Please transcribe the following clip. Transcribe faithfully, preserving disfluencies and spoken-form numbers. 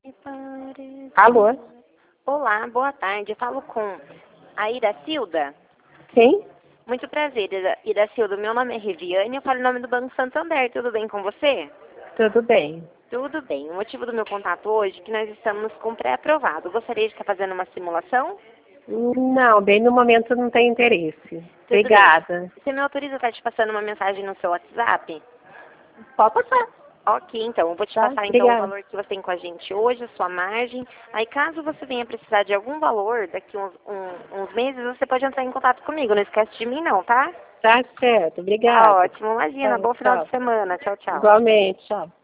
Alô? Olá, boa tarde. Eu falo com a Iracilda. Quem? Muito prazer, Ira- Iracilda. Meu nome é Reviane, eu falo em nome do Banco Santander. Tudo bem com você? Tudo bem. Tudo bem. O motivo do meu contato hoje é que nós estamos com pré-aprovado. Gostaria de estar fazendo uma simulação? Não, bem no momento não tem interesse. Tudo Obrigada. bem. Você me autoriza a estar te passando uma mensagem no seu WhatsApp? Pode passar. Ok, então. Eu vou te Tá? passar então o Obrigada. valor que você tem com a gente hoje, a sua margem. Aí caso você venha precisar de algum valor daqui uns, um- uns meses, você pode entrar em contato comigo. Não esquece de mim não, tá? Tá certo. Tá Obrigada. ótimo. Imagina. Tá, Bom final de tchau. semana. Tchau, tchau. Igualmente. Tchau.